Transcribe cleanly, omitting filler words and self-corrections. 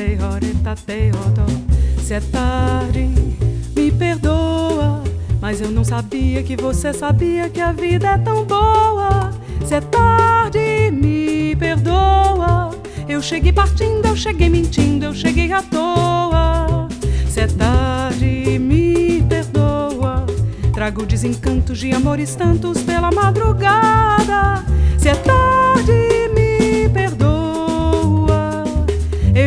Se é tarde, me perdoa, mas eu não sabia que você sabia que a vida é tão boa. Se é tarde, me perdoa, eu cheguei partindo, eu cheguei mentindo, eu cheguei à toa. Se é tarde, me perdoa, trago desencantos de amores tantos pela madrugada. Se é tarde,